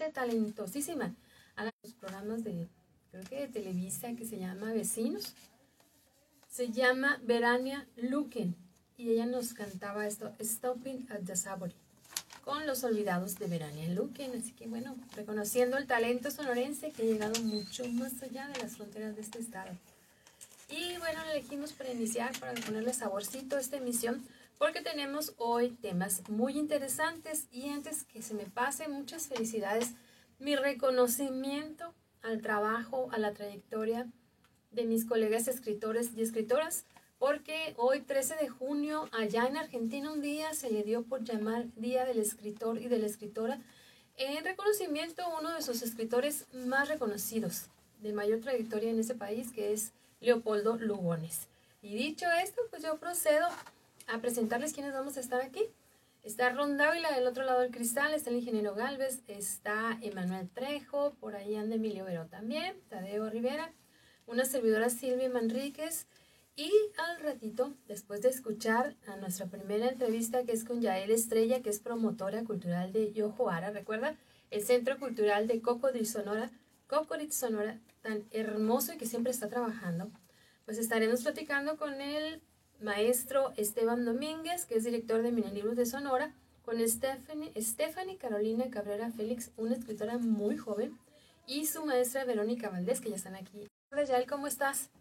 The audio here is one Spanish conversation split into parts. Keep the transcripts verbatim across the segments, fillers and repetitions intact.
mujer talentosísima. A los programas de, creo que de Televisa, que se llama Vecinos. Se llama Verania Luquen y ella nos cantaba esto, Stopping at the Savory, con Los Olvidados de Verania Luquen. Así que bueno, reconociendo el talento sonorense que ha llegado mucho más allá de las fronteras de este estado. Y bueno, elegimos para iniciar, para ponerle saborcito a esta emisión, porque tenemos hoy temas muy interesantes. Y antes que se me pase, muchas felicidades, mi reconocimiento al trabajo, a la trayectoria de mis colegas escritores y escritoras, porque hoy trece de junio, allá en Argentina, un día se le dio por llamar Día del Escritor y de la Escritora, en reconocimiento a uno de sus escritores más reconocidos, de mayor trayectoria en ese país, que es Leopoldo Lugones. Y dicho esto, pues yo procedo a presentarles quiénes vamos a estar aquí. Está Ron Dávila del otro lado del cristal, está el ingeniero Galvez, está Emanuel Trejo, por ahí anda Emilio Vero también, Tadeo Rivera, una servidora Silvia Manríquez, y al ratito, después de escuchar a nuestra primera entrevista, que es con Yael Estrella, que es promotora cultural de Yojoara, recuerda, el Centro Cultural de Cocodrilo Sonora, Cocodrilo Sonora, tan hermoso y que siempre está trabajando, pues estaremos platicando con el maestro Esteban Domínguez, que es director de Minilibros de Sonora, con Stephanie, Stephanie Carolina Cabrera Félix, una escritora muy joven, y su maestra Verónica Valdés, que ya están aquí. Hola Yael, ¿cómo estás?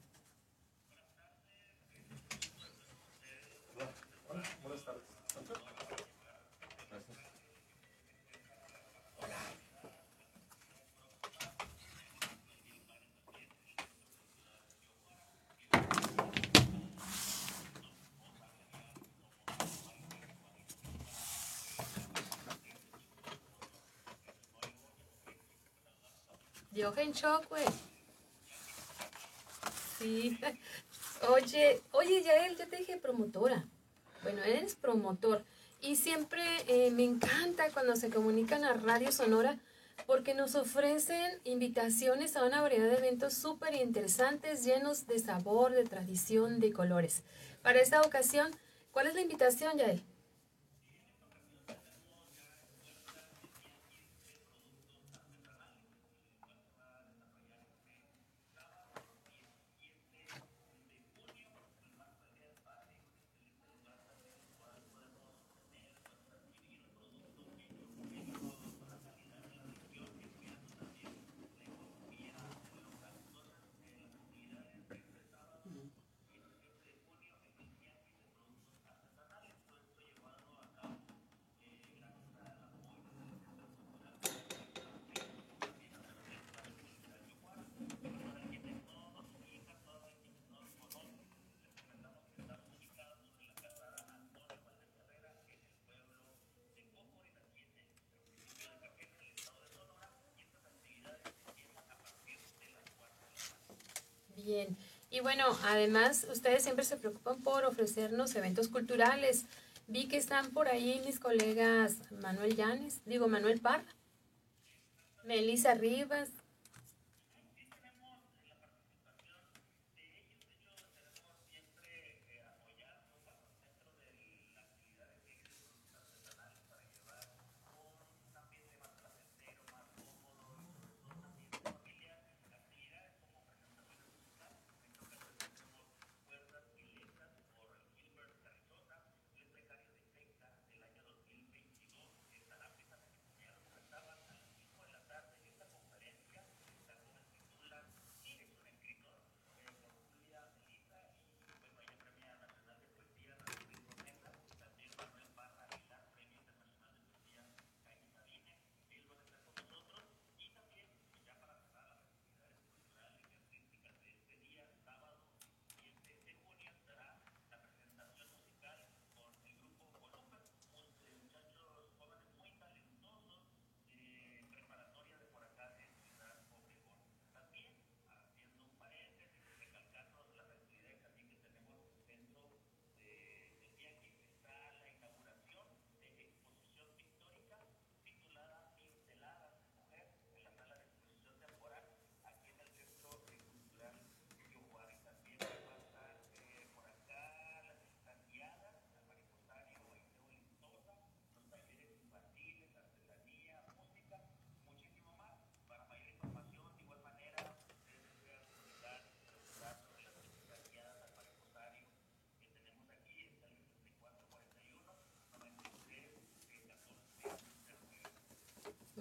Hola, buenas tardes. Gracias. Jochen Shock, güey. Sí. Oye, oye, Yael, yo te dije promotora. Bueno, eres promotor. Y siempre eh, me encanta cuando se comunican a Radio Sonora porque nos ofrecen invitaciones a una variedad de eventos súper interesantes, llenos de sabor, de tradición, de colores. Para esta ocasión, ¿cuál es la invitación, Yael? Bien. Y bueno, además, ustedes siempre se preocupan por ofrecernos eventos culturales. Vi que están por ahí mis colegas Manuel Llanes, digo Manuel Parra, Melissa Rivas.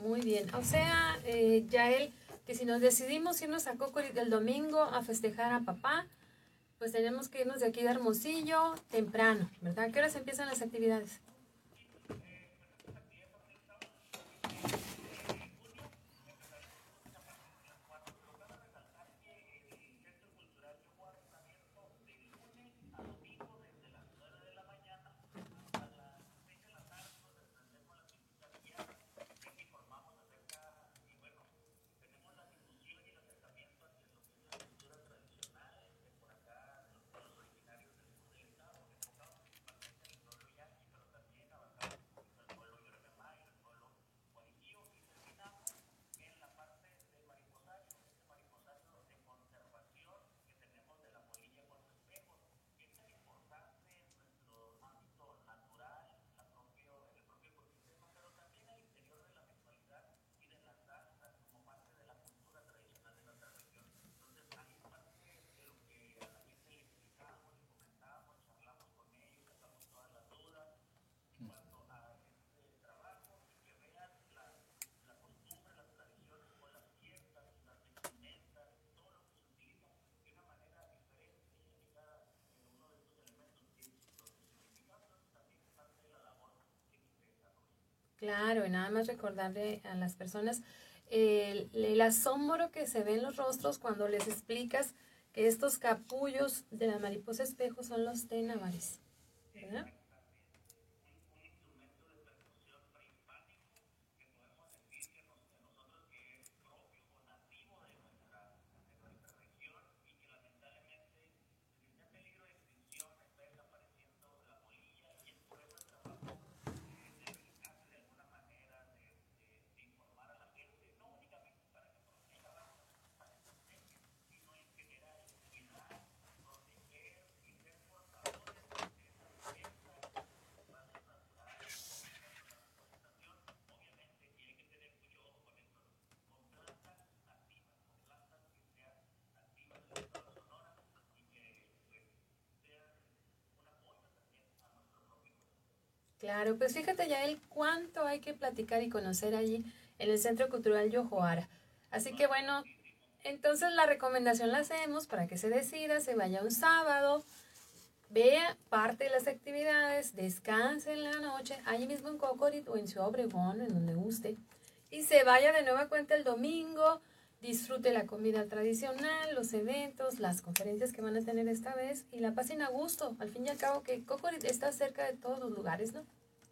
Muy bien. O sea, eh, Yael, que si nos decidimos irnos a Cocorit el domingo a festejar a papá, pues tenemos que irnos de aquí de Hermosillo temprano, ¿verdad? ¿A qué horas empiezan las actividades? Claro, y nada más recordarle a las personas el, el asombro que se ve en los rostros cuando les explicas que estos capullos de la mariposa espejo son los tenabares, ¿verdad? Claro, pues fíjate ya el cuánto hay que platicar y conocer allí en el Centro Cultural Yojoara. Así que bueno, entonces la recomendación la hacemos para que se decida, se vaya un sábado, vea parte de las actividades, descanse en la noche, allí mismo en Cocorit o en Ciudad Obregón, en donde guste, y se vaya de nueva cuenta el domingo, disfrute la comida tradicional, los eventos, las conferencias que van a tener esta vez y la pasen a gusto. Al fin y al cabo que Cocorit está cerca de todos los lugares, ¿no?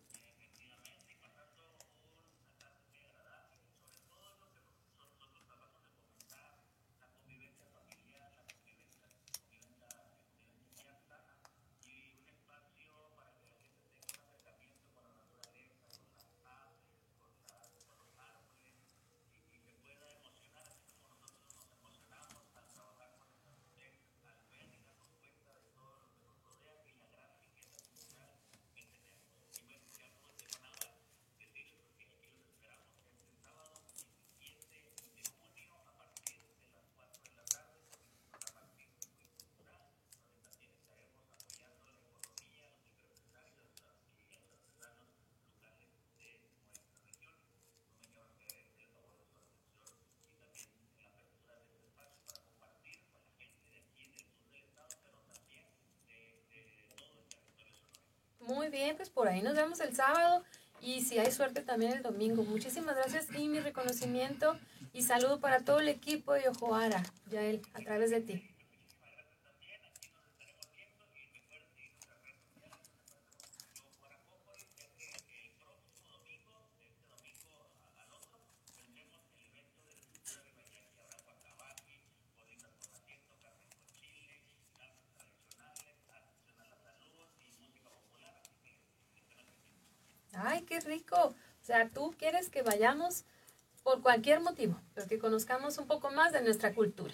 Muy bien, pues por ahí nos vemos el sábado y si hay suerte también el domingo. Muchísimas gracias y mi reconocimiento y saludo para todo el equipo de Ojoara, Yael, a través de ti. Ay, qué rico. O sea, tú quieres que vayamos por cualquier motivo, pero que conozcamos un poco más de nuestra cultura.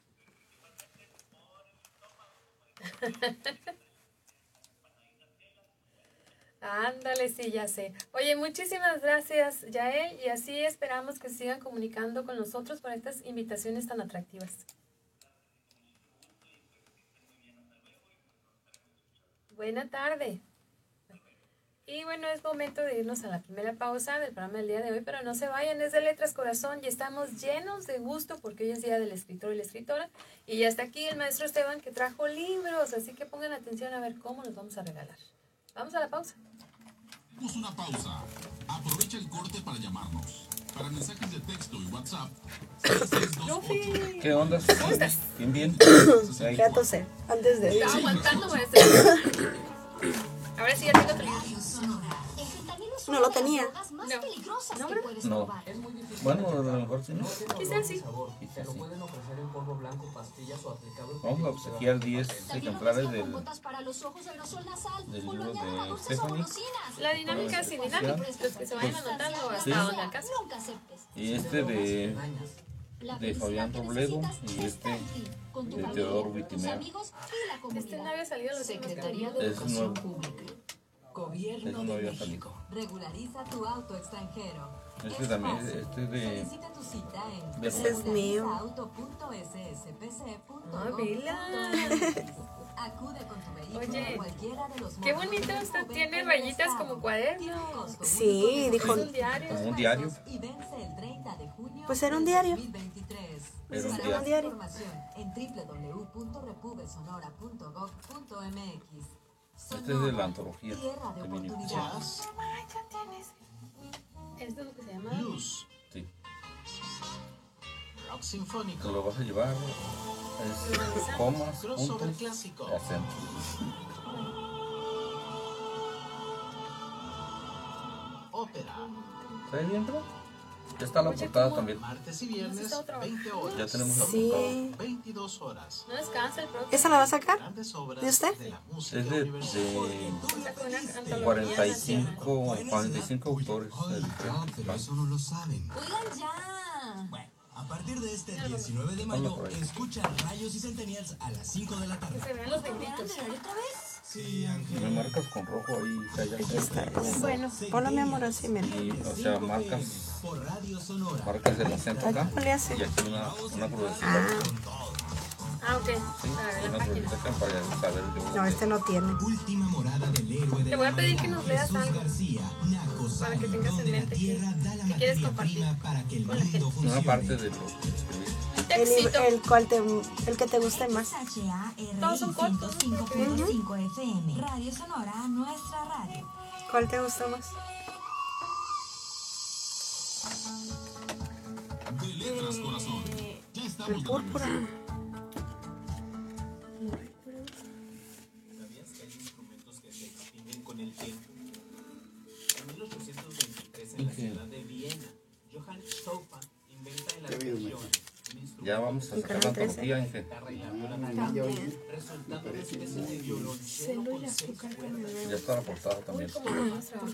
Ándale, sí, ya sé. Oye, muchísimas gracias, Yael, y así esperamos que sigan comunicando con nosotros para estas invitaciones tan atractivas. Buena tarde. Y bueno, es momento de irnos a la primera pausa del programa del día de hoy, pero no se vayan, es de Letras Corazón y estamos llenos de gusto porque hoy es día del escritor y la escritora y ya está aquí el maestro Esteban que trajo libros, así que pongan atención a ver cómo los vamos a regalar. Vamos a la pausa. Damos una pausa. Aprovecha el corte para llamarnos. Para mensajes de texto y WhatsApp. Luffy, ¿Qué onda? ¿cómo estás? Bien, bien. Ahí. Ya tosé, antes de... Estaba aguantando para este. Ahora sí ya tengo otro. No lo tenía. No, no, ¿verdad? No. Bueno, a lo mejor sí, ¿no? Quizás sí. Quizás sí. pueden ofrecer en polvo blanco, pastillas o aplicado. Vamos a obsequiar diez ejemplares del, para los ojos, aerosol nasal, del o lo libro añaden a de dulces o Stephanie. golosinas. La dinámica es sin dinámica, los que se vayan anotando hasta Sí. donde alcance. Nunca aceptes. Y este de, La de felicidad Fabián que Robledo necesitas y está este en ti, con tu de familia, Teodoro tus Wittimer. amigos y la comunidad. Este no había salido los Secretaría últimos. de Es Educación nuevo. Pública. Ese Gobierno no de había México. Regulariza tu auto extranjero. Este Es también, fácil. este de... Solicita tu cita en de Ese es mío. regularizaauto punto s s p c punto Ah, gov vela. punto m x. Acude con tu vehículo Oye, a cualquiera de los qué módulos bonito de esto, Uber tiene en el rayitas estado. como cuaderno. Tiene un costo Sí, único de dijo- Es un diario. Como un diario. Y vence el treinta de junio Pues era un del diario. dos mil veintitrés. Era un Para diario. más información en w w w punto repubesonora punto gov punto m x. Este es de la antología Tierra de de Minnie. oportunidades. Esto es lo que se llama. Blues. Sí. Rock Te sinfónico. lo vas a llevar. Es comas, Crossover puntos, clásico. acentos. Ópera. ¿Está bien, bro? Ya está la Oye, portada ¿cómo? también. Martes y Hemos viernes, estado trabajando. veinte horas. Ya tenemos la Sí. portada. veintidós horas. No descansa el próximo. ¿Esa la va a sacar? Grandes obras ¿De usted? de la música Es de, universal. de Saca una antología cuarenta y nacional. cinco, cuarenta y cinco autores. del Pero eso no lo saben. Oigan ya. Bueno, a partir de este diecinueve de mayo, por ahí. escucha Rayos y Centennials a las cinco de la Que tarde. se vean los benditos. ¿Otra vez? Sí, Ángel. Me marcas con rojo ahí. Que haya Aquí está. acento. Bueno, Hola, mi amor, así, mira. Y, o sea, marcas, Por Radio Sonora. marcas el acento acá. ¿Cómo le hace? Y aquí una, una crucecita. Ah, ah, ok. Sí, Para ver la una página. crucecita acá para saber de no, dónde. este no tiene. Última morada del héroe de Te voy a la pedir que Marina, nos leas Jesús algo García, Naco para Saga, que tengas en donde la mente que- tierra da la que quieres materia compartir prima para que el con la gente. mundo funcione. Una parte de lo que escribí. El, Textito. el, cual te, el que te guste más. H A R Todos son cortos, ciento cinco punto cinco F M. Radio Sonora, nuestra radio. ¿Cuál te gusta más? De letras, corazón. Ya El estamos de púrpura. regreso. ¿Sabías que hay instrumentos que se extinguen con el tiempo? En mil ochocientos veintitrés, en la ciudad de Viena, Johann Stauffan inventa el acordeón, un instrumento Ya vamos a En sacar la Canal trece. antología, Inge. guitarra y la viola da cambio, resultando una especie de violonchelo con seis cuerdas. Ya está la portada Uy, también. como lo hemos trabajado.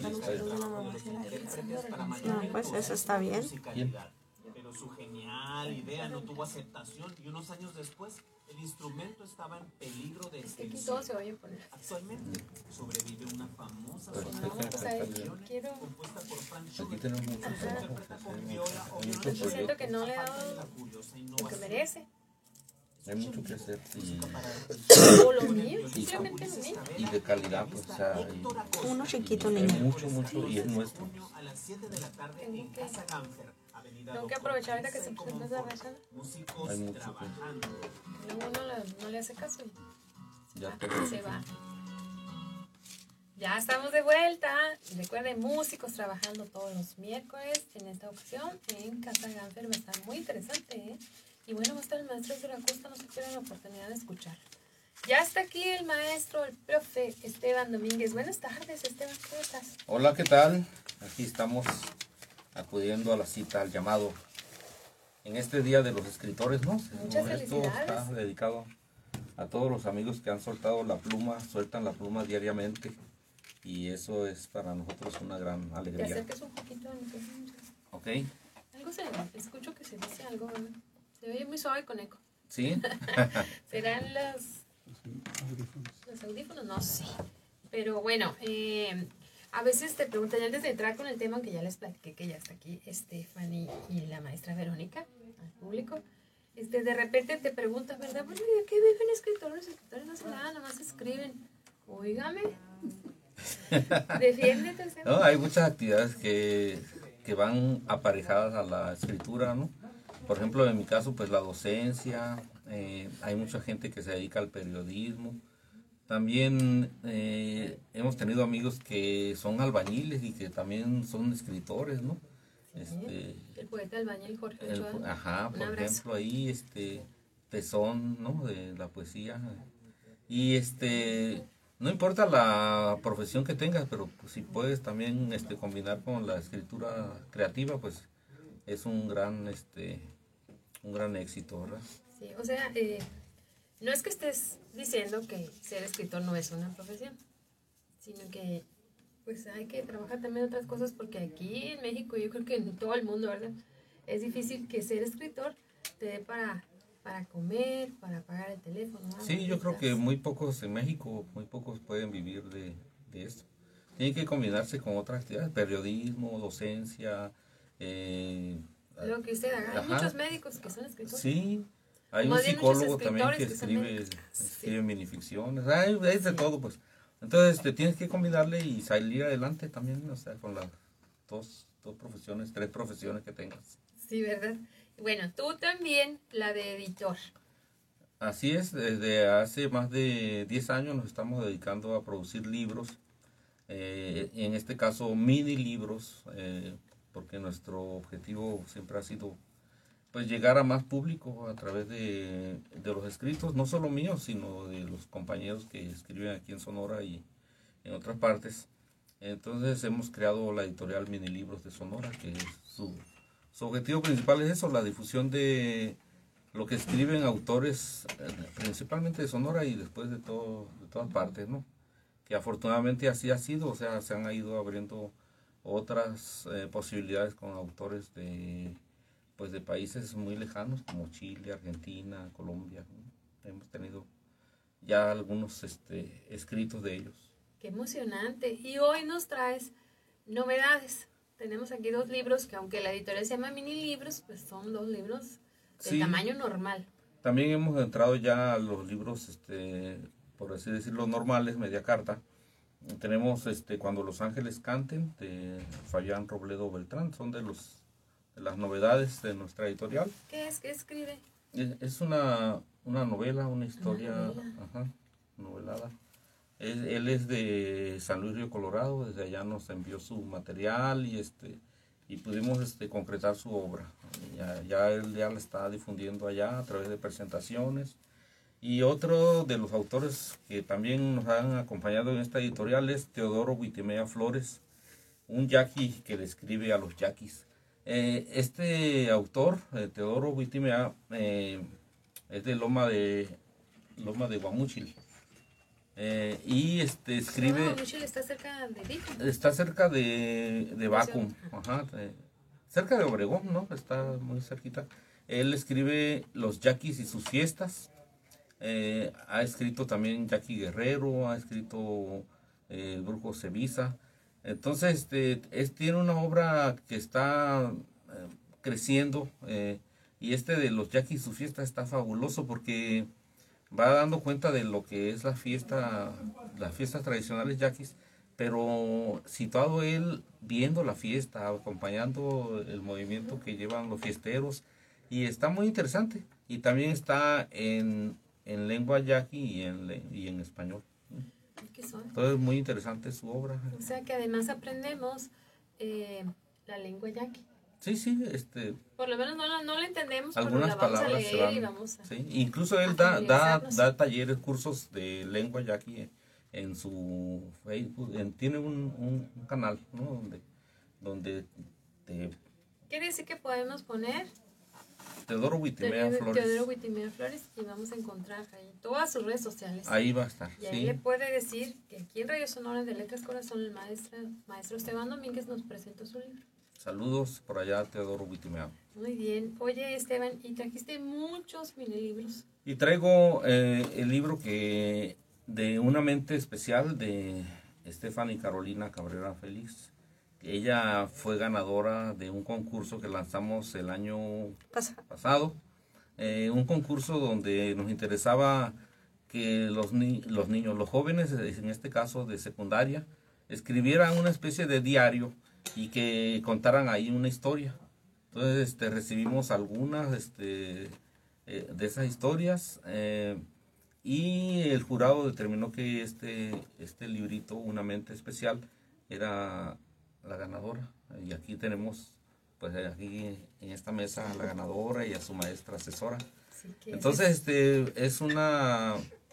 No, pues eso está bien. Musicalidad. Pero su genial idea no tuvo aceptación y unos años después el instrumento estaba en peligro de Es que aquí extinción. todo se oye poner. Actualmente sobrevive una famosa Pero sonata déjame O sea, cantarle. quiero. compuesta por Franz Aquí Schubert. tenemos muchos Ajá. trabajos que Interpreta hacer, con mucho- viola o hay muchos violonchelo. Yo siento que no le ha Falta de dado la curiosa lo que innovación. merece. Hay mucho que hacer y, O lo mío, simplemente lo mío. y de calidad, pues, o sea, hay, Uno chiquito, hay niño. mucho, mucho y es nuestro. A las siete de la tarde Tengo en que- Casa Ganfer, Avenida Tengo que Doctor aprovechar ahorita que Teresa se y presenta esa Comonfort. razón. Músicos Hay mucho que- trabajando. Luego uno la- no le hace caso y Ya ah, todo. se va. Ya estamos de vuelta. Recuerden, músicos trabajando todos los miércoles. En esta ocasión en Casa Ganfer va a estar muy interesante, ¿eh? Y bueno, va a estar el maestro de la costa, no se pierdan la oportunidad de escuchar. Ya está aquí el maestro, el profe Esteban Domínguez. Buenas tardes, Esteban, ¿cómo estás? Hola, ¿qué tal? Aquí estamos acudiendo a la cita, al llamado. En este día de los escritores, ¿no? Muchas Esto felicidades. está dedicado a todos los amigos que han soltado la pluma, sueltan la pluma diariamente. Y eso es para nosotros una gran Te alegría. acerques un poquito al micrófono. ¿Ok? Algo se escucho que se dice algo, ¿verdad? Se oye muy suave con eco. ¿Sí? ¿Serán los, los audífonos? No sé. Pero bueno, eh, a veces te preguntan, ya antes de entrar con el tema, que ya les platiqué que ya está aquí Stephanie y la maestra Verónica, al público, este, de repente te preguntan, ¿verdad? Bueno, ¿de qué viven escritores? Los escritores no hacen nada, nada más escriben. Óigame, Defiéndete, Esteban. No, hay muchas actividades que, que van aparejadas a la escritura, ¿no? Por ejemplo, en mi caso, pues la docencia, eh, hay mucha gente que se dedica al periodismo. También eh, hemos tenido amigos que son albañiles y que también son escritores, ¿no? Este, El poeta albañil Jorge el- Ochoa. ajá, Un por abrazo. ejemplo, ahí, este, Tesón, ¿no? De la poesía. Y este, no importa la profesión que tengas, pero pues, si puedes también este, combinar con la escritura creativa, pues es un gran, este, un gran éxito, ¿verdad? Sí, o sea, eh, no es que estés diciendo que ser escritor no es una profesión, sino que pues hay que trabajar también otras cosas porque aquí en México, yo creo que en todo el mundo, ¿verdad? Es difícil que ser escritor te dé para, para comer, para pagar el teléfono. ¿no? Sí, yo creo que Rentas. muy pocos en México, muy pocos pueden vivir de, de esto. Tienen que combinarse con otras actividades, periodismo, docencia. Eh, Lo que usted haga. Hay ajá. muchos médicos que son escritores. Sí, hay Más un bien muchos psicólogo también que escritores que son escribe, médicos. Sí. escribe minificciones, hay, hay de Sí. todo pues. Entonces te tienes que combinarle y salir adelante también, o sea, con las dos, dos profesiones, tres profesiones que tengas. Sí, ¿verdad? Bueno, tú también, la de editor. Así es, desde hace más de diez años nos estamos dedicando a producir libros, eh, en este caso mini libros, eh, porque nuestro objetivo siempre ha sido pues llegar a más público a través de, de los escritos, no solo míos, sino de los compañeros que escriben aquí en Sonora y en otras partes. Entonces hemos creado la editorial Mini Libros de Sonora, que es su, su objetivo principal es eso, la difusión de lo que escriben autores, eh, principalmente de Sonora y después de, todo, de todas partes, ¿no? Que afortunadamente así ha sido, o sea, se han ido abriendo otras eh, posibilidades con autores de pues de países muy lejanos como Chile, Argentina, Colombia, ¿no? Hemos tenido ya algunos este, escritos de ellos. Qué emocionante. Y hoy nos traes novedades. Tenemos aquí dos libros que aunque la editorial se llama Mini Libros, pues son dos libros de Sí. tamaño normal. También hemos entrado ya a los libros, este, por así decirlo, normales, media carta. Tenemos este, Cuando los ángeles canten, de Fabián Robledo Beltrán, son de los de las novedades de nuestra editorial. ¿Qué es? ¿Qué escribe? Es es una, una novela, una historia, novela. ajá, novelada. Él, él es de San Luis Río Colorado, desde allá nos envió su material y este y pudimos este, concretar su obra. Ya, ya él ya la está difundiendo allá a través de presentaciones. Y otro de los autores que también nos han acompañado en esta editorial es Teodoro Huitimea Flores, un yaqui que describe a los yaquis. Eh, este autor, eh, Teodoro Huitimea, eh, es de Loma de Loma de Guamúchil. Eh, y este escribe, No, Michelle está cerca de Vico. está cerca de, de Bacum, ajá, eh, cerca de Obregón, ¿no? Está muy cerquita. Él escribe Los Yaquis y sus fiestas. Eh, ha escrito también Jackie Guerrero, ha escrito eh, El Brujo Cevisa. Entonces, este, es, tiene una obra que está eh, creciendo, eh, y este de Los Yaquis y su fiesta está fabuloso porque va dando cuenta de lo que es la fiesta, las fiestas tradicionales yaquis, pero situado él viendo la fiesta, acompañando el movimiento que llevan los fiesteros, y está muy interesante. Y también está en, en lengua yaqui y en, le- y en español. ¿Qué son? Entonces, muy interesante su obra. O sea que además aprendemos eh, la lengua yaqui. Sí, sí, este, Por lo menos no, la- no la entendemos, pero algunas la vamos a palabras se leer van. y vamos a... Sí, incluso él a da, da, familiarizarnos. da talleres, cursos de lengua yaqui en, en su Facebook. En- tiene un, un- un canal, ¿no? Donde, donde te, Quiere decir que podemos poner Teodoro Huitimea Teodoro Flores. Teodoro Huitimea Flores y vamos a encontrar ahí todas sus redes sociales. Ahí va a estar. Y ahí Sí. le puede decir que aquí en Radio Sonora de Letras Corazón el maestro, maestro Esteban Domínguez nos presentó su libro. Saludos por allá, Teodoro Huitimea. Muy bien. Oye, Esteban, y trajiste muchos mini libros. Y traigo eh, el libro que de Una mente especial de Stephanie Carolina Cabrera Félix. Ella fue ganadora de un concurso que lanzamos el año Pasa. pasado. Eh, un concurso donde nos interesaba que los, ni- los niños, los jóvenes, en este caso de secundaria, escribieran una especie de diario y que contaran ahí una historia. Entonces este, recibimos algunas este, eh, de esas historias eh, y el jurado determinó que este, este librito, Una mente especial, era la ganadora. Y aquí tenemos, pues aquí en esta mesa, a la ganadora y a su maestra asesora. Sí, que Entonces este, es una...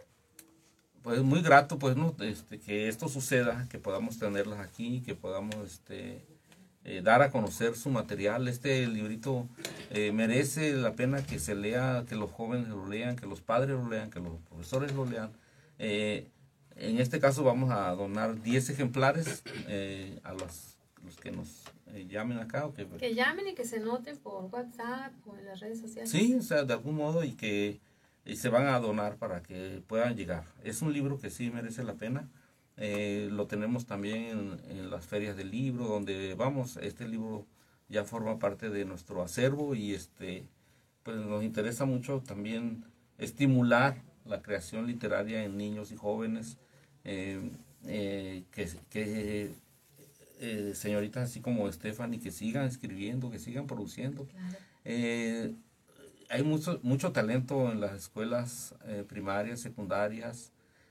Pues muy grato, pues, ¿no? Este, que esto suceda, que podamos tenerlas aquí, que podamos este, eh, dar a conocer su material. Este librito eh, merece la pena que se lea, que los jóvenes lo lean, que los padres lo lean, que los profesores lo lean. Eh, en este caso vamos a donar diez ejemplares eh, a los, los que nos eh, llamen acá. O que, Que llamen y que se noten por WhatsApp o en las redes sociales. sí, o sea, de algún modo y que y se van a donar para que puedan llegar. Es un libro que sí merece la pena. Eh, lo tenemos también en, en las ferias del libro, donde vamos. Este libro ya forma parte de nuestro acervo y este, pues nos interesa mucho también estimular la creación literaria en niños y jóvenes. Eh, eh, que que eh, señoritas así como Stephanie, que sigan escribiendo, que sigan produciendo. Claro. Eh, hay mucho, mucho talento en las escuelas eh, primarias, secundarias.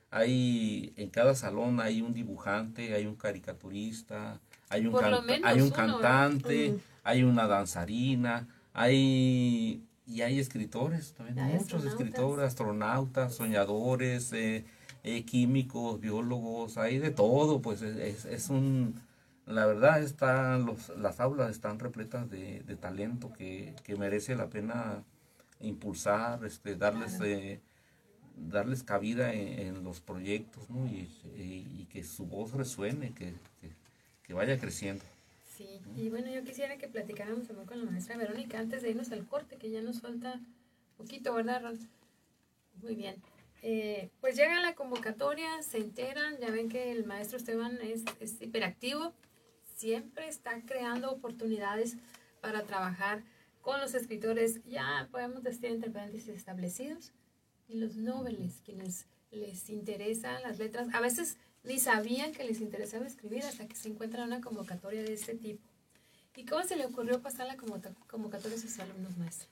Hay, en cada salón hay un dibujante, hay un caricaturista, hay un, Por lo canta- menos hay un uno, cantante, ¿verdad? hay una danzarina, hay, y hay escritores también, Hay muchos astronautas. escritores, astronautas, soñadores, eh, eh, químicos, biólogos, hay de todo, pues es, es, es un... La verdad, están los, las aulas están repletas de, de talento que, que merece la pena impulsar, este, darles, Claro. eh, darles cabida en, en los proyectos, ¿no? Y, y, y que su voz resuene, que, que, que vaya creciendo. Sí, y bueno, yo quisiera que platicáramos también con la maestra Verónica antes de irnos al corte, que ya nos falta poquito, ¿verdad, Ron? Muy bien. Eh, pues llega la convocatoria, se enteran, ya ven que el maestro Esteban es, es hiperactivo, siempre está creando oportunidades para trabajar con los escritores, ya podemos decir entre paréntesis establecidos, y los noveles, quienes les interesan las letras, a veces ni sabían que les interesaba escribir hasta que se encuentran una convocatoria de este tipo. ¿Y cómo se le ocurrió pasar la convocatoria a sus alumnos, maestros?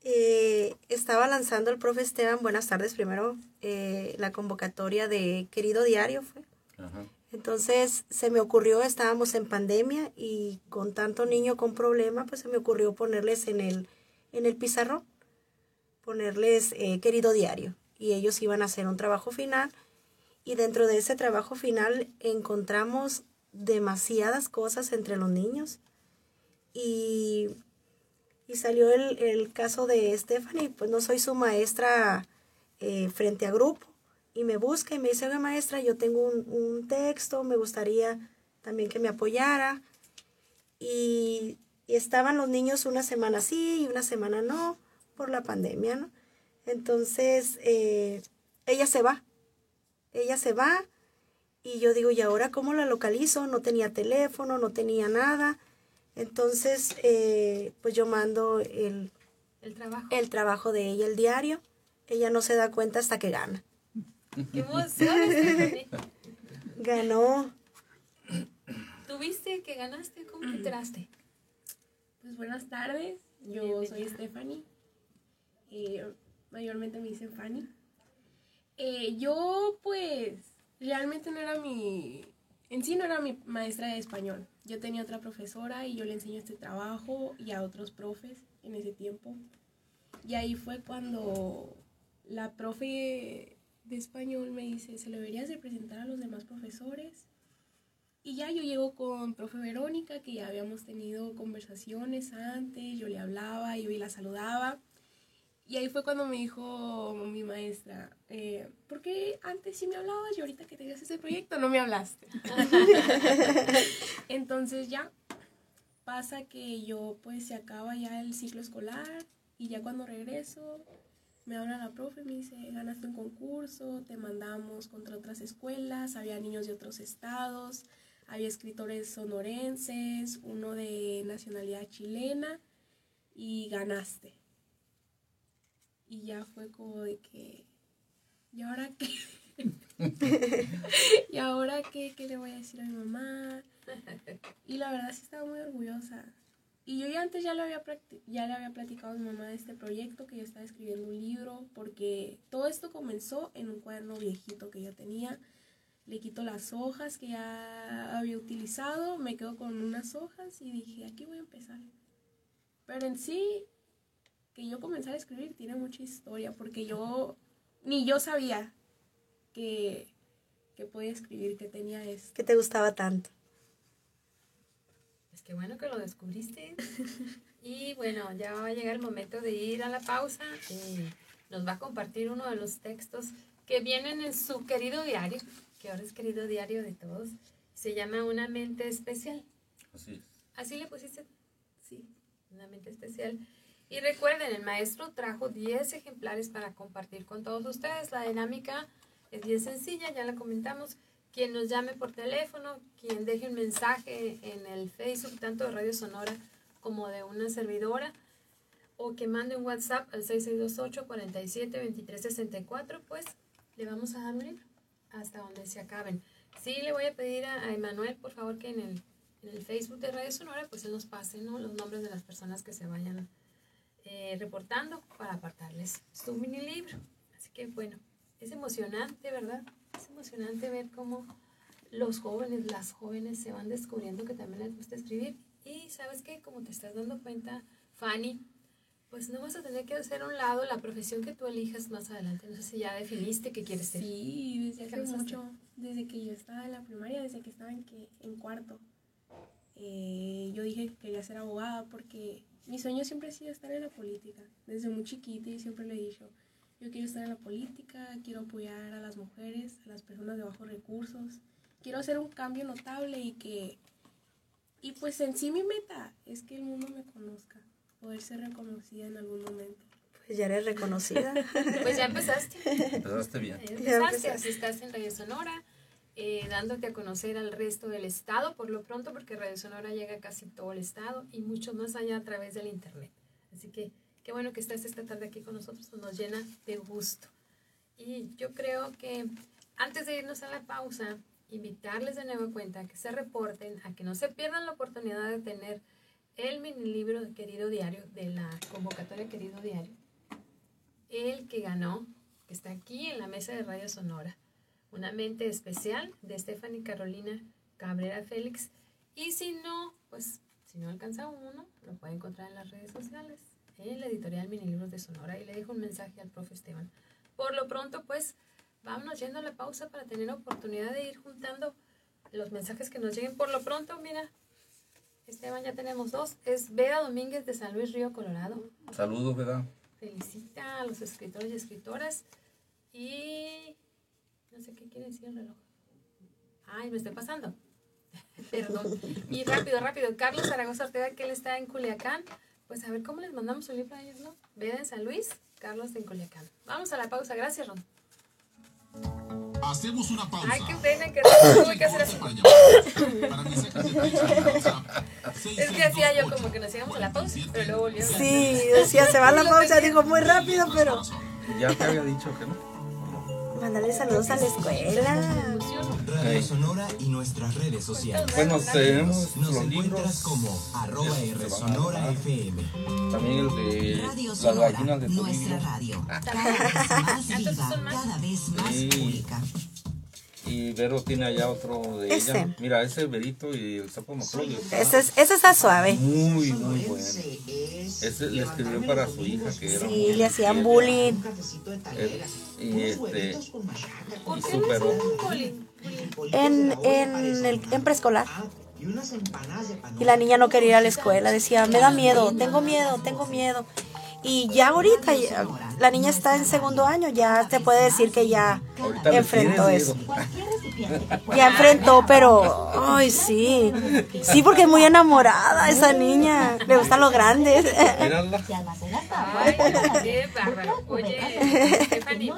Eh, estaba lanzando el profe Esteban, buenas tardes primero, eh, la convocatoria de Querido Diario fue. Ajá. Entonces se me ocurrió, estábamos en pandemia y con tanto niño con problema, pues se me ocurrió ponerles en el, en el pizarrón, ponerles eh, Querido Diario. Y ellos iban a hacer un trabajo final y dentro de ese trabajo final encontramos demasiadas cosas entre los niños y, y salió el, el caso de Stephanie, pues no soy su maestra eh, frente a grupo. Y me busca y me dice, oiga maestra, yo tengo un, un texto, me gustaría también que me apoyara. Y, y estaban los niños una semana sí y una semana no, por la pandemia, ¿no? Entonces, eh, ella se va, ella se va y yo digo, ¿y ahora cómo la localizo? No tenía teléfono, no tenía nada. Entonces, eh, pues yo mando el, El trabajo. el trabajo de ella, el diario. Ella no se da cuenta hasta que gana. ¡Qué emoción, Stephanie! Ganó. ¿Tuviste que ganaste? ¿Cómo te enteraste? Pues buenas tardes, yo Bienvenida. soy Stephanie, eh, mayormente me dicen Fanny. Eh, yo pues realmente no era mi, en sí no era mi maestra de español, yo tenía otra profesora y yo le enseño este trabajo y a otros profes en ese tiempo. Y ahí fue cuando la profe de español me dice, se lo deberías de presentar a los demás profesores. Y ya yo llego con profe Verónica, que ya habíamos tenido conversaciones antes, yo le hablaba y yo la saludaba. Y ahí fue cuando me dijo mi maestra, eh, ¿por qué antes sí me hablabas y ahorita que tenías ese proyecto no me hablaste? Entonces ya pasa que yo pues se acaba ya el ciclo escolar y ya cuando regreso me habla la profe y me dice, ganaste un concurso, te mandamos contra otras escuelas, había niños de otros estados, había escritores sonorenses, uno de nacionalidad chilena y ganaste. Y ya fue como de que, ¿y ahora qué? ¿Y ahora qué, qué le voy a decir a mi mamá? Y la verdad sí estaba muy orgullosa. Y yo ya antes ya le, había practi- ya le había platicado a mi mamá de este proyecto, que yo estaba escribiendo un libro, porque todo esto comenzó en un cuaderno viejito que yo tenía. Le quito las hojas que ya había utilizado, me quedo con unas hojas y dije, aquí voy a empezar. Pero en sí, que yo comenzara a escribir tiene mucha historia, porque yo, ni yo sabía que, que podía escribir, que tenía esto. ¿Qué te gustaba tanto? Pues qué bueno que lo descubriste. Y bueno, ya va a llegar el momento de ir a la pausa y nos va a compartir uno de los textos que vienen en su querido diario, que ahora es querido diario de todos. Se llama Una mente especial. Así es. ¿Así le pusiste? Sí, Una mente especial. Y recuerden, el maestro trajo diez ejemplares para compartir con todos ustedes. La dinámica es bien sencilla, ya la comentamos. Quien nos llame por teléfono, quien deje un mensaje en el Facebook, tanto de Radio Sonora como de una servidora, o que mande un WhatsApp al seis seis dos ocho, cuatro siete, dos tres seis cuatro, pues le vamos a dar un libro hasta donde se acaben. Sí, le voy a pedir a, a Emanuel, por favor, que en el, en el Facebook de Radio Sonora, pues él nos pase, ¿no?, los nombres de las personas que se vayan eh, reportando para apartarles su mini libro. Así que, bueno, es emocionante, ¿verdad? Es emocionante ver cómo los jóvenes, las jóvenes se van descubriendo que también les gusta escribir. Y ¿sabes qué? Como te estás dando cuenta, Fanny, pues no vas a tener que hacer a un lado la profesión que tú elijas más adelante. No sé si ya definiste qué quieres ser. Sí, desde ¿Qué hace vas a mucho, hacer? desde que yo estaba en la primaria, desde que estaba en, que, en cuarto, eh, yo dije que quería ser abogada porque mi sueño siempre ha sido estar en la política. Desde muy chiquita y siempre le he dicho, yo quiero estar en la política, quiero apoyar a las mujeres, a las personas de bajos recursos. Quiero hacer un cambio notable y que... Y pues en sí mi meta es que el mundo me conozca, poder ser reconocida en algún momento. Pues ya eres reconocida. Pues ya empezaste. Empezaste bien. Ya Ya empezaste, empezaste. así estás en Radio Sonora, eh, dándote a conocer al resto del estado, por lo pronto, porque Radio Sonora llega a casi todo el estado y mucho más allá a través del internet. Así que qué bueno que estás esta tarde aquí con nosotros, nos llena de gusto. Y yo creo que antes de irnos a la pausa, invitarles de nuevo cuenta a que se reporten, a que no se pierdan la oportunidad de tener el mini libro de Querido Diario, de la convocatoria Querido Diario. El que ganó, que está aquí en la mesa de Radio Sonora. Una mente especial de Stephanie Carolina Cabrera Félix. Y si no, pues si no alcanza uno, lo puede encontrar en las redes sociales, en la editorial Mini Libros de Sonora. Y le dejo un mensaje al profe Esteban. Por lo pronto, pues, vámonos yendo a la pausa para tener oportunidad de ir juntando los mensajes que nos lleguen. Por lo pronto, mira, Esteban, ya tenemos dos. Es Vera Domínguez de San Luis Río, Colorado. Saludos, ¿verdad? Felicita a los escritores y escritoras. Y no sé qué quiere decir el reloj. Ay, me estoy pasando. Perdón. Y rápido, rápido. Carlos Zaragoza Ortega, que él está en Culiacán. Pues a ver cómo les mandamos un libro a ellos, ¿no? Vera en San Luis, Carlos en Culiacán. Vamos a la pausa. Gracias, Ron. Hacemos una pausa. Ay, qué pena, que rápido tuve que hacer así. Para llamadas, para mensajes de texto y WhatsApp, Es que hacía yo como que nos íbamos a la pausa, pero luego volvió. Sí, decía, se va a la pausa, digo muy rápido, pero Ya te había dicho que no. mándale saludos a la escuela. Radio Sonora y nuestras redes sociales. Bueno, tenemos Nos los encuentras libros, como arroba R Sonora F M. también el de Radio las Sonora, gallinas de nuestra Tolima. radio. Cada vez más ¿Entonces viva, son más? cada vez más Sí. única. Y Vero tiene allá otro de Ese. ella. Mira, ese Berito y el sapo Macrodio. Ese, es, ese está suave. Muy, muy bueno. Ese le escribió para su hija, que era Sí, muy le hacían fiel. bullying. Eh, Y este, ¿Por y qué no superó. hacen un bullying? En, en, el, en preescolar. Y la niña no quería ir a la escuela. Decía, me da miedo, tengo miedo, tengo miedo. Y ya ahorita, ya- la niña está en segundo año, ya te puede decir que ya Ahorita le enfrentó tienes eso. miedo. Ya enfrentó, pero, ay, sí. Sí, porque es muy enamorada esa niña. Le gustan los grandes. Mírala. Ay, qué bárbaro. Oye, Stephanie,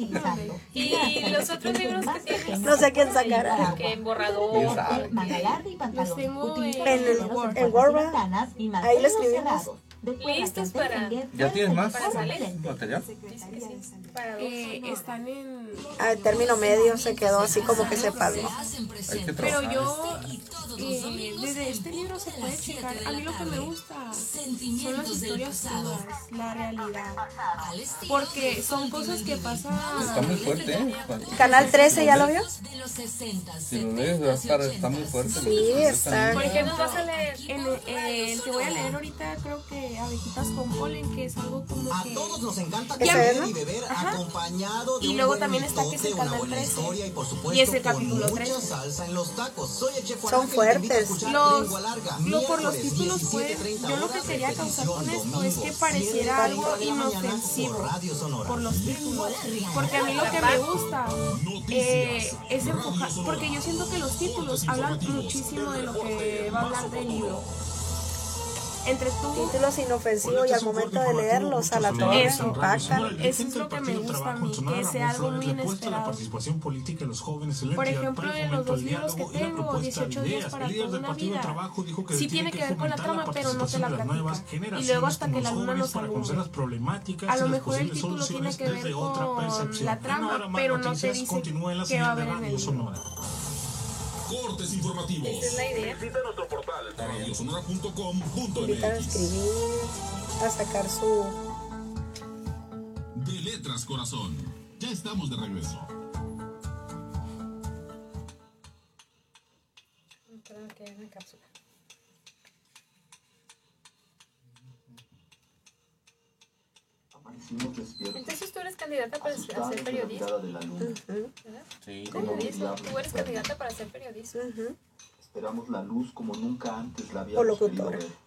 ¿y los otros libros que tienes? No sé quién sacará. Que en borrador. ¿Quién sabe? Los tengo en, En el- Word. en Word, ahí lo escribimos. listos para... ¿Ya tienes más para salir. material? Dice que sí, para dos. Eh, están en... Al término medio se quedó así como que se pasó. Hay que Pero trabajar. yo, eh, desde este libro se puede checar. A mí lo que me gusta son las historias crudas, la realidad. Porque son cosas que pasan. Está muy fuerte, ¿eh? Canal trece, ¿ya lo vio? Si lo lees, va a estar, está muy fuerte. Sí, está. Por ejemplo, vas a leer, en, eh, el que voy a leer ahorita, creo que Abejitas con Polen, que es algo como A que. todos nos encanta ¿Ese comer es, no? y beber Ajá. acompañado de Y un luego buen también está que es el mitote, una canal buena trece. historia y por supuesto Y es el con capítulo mucha trece. salsa en los tacos. Soy el Chef Son Juan Ángel, te invito a fuertes. escuchar Los, Lengua Larga, lo por los miércoles, títulos, pues, diecisiete treinta yo lo que horas, quería causar con repetición, esto es que domingo, pareciera siete algo de la mañana inofensivo por Radio Sonora. por los títulos. Porque a mí lo que me gusta eh, es enfocar, porque yo siento que los títulos hablan muchísimo de lo que va a hablar del libro. Entre tú, Títulos inofensivos y al momento de leerlos a la torre Eso. impactan. eso es lo que me gusta a mí, que sea algo muy inesperado. Por ejemplo, en los dos libros que tengo, dieciocho días para toda una vida, sí tiene que ver con la trama, pero no te la platica. Y luego hasta que la luna nos alumbre. A lo mejor el título tiene que ver con la trama, pero no te dice qué va a haber en el libro. Cortes informativos. Esa es la idea. Visita nuestro portal radiosonora punto com punto Invitan a m x. escribir, a sacar su. De Letras Corazón. Ya estamos de regreso. Creo que hay una cápsula. Entonces tú eres candidata para ser periodista. ¿Verdad? Sí, Periodismo. Tú eres candidata para ser periodista. Ujú. Esperamos la luz como nunca antes la O habíamos querido locutora. ver.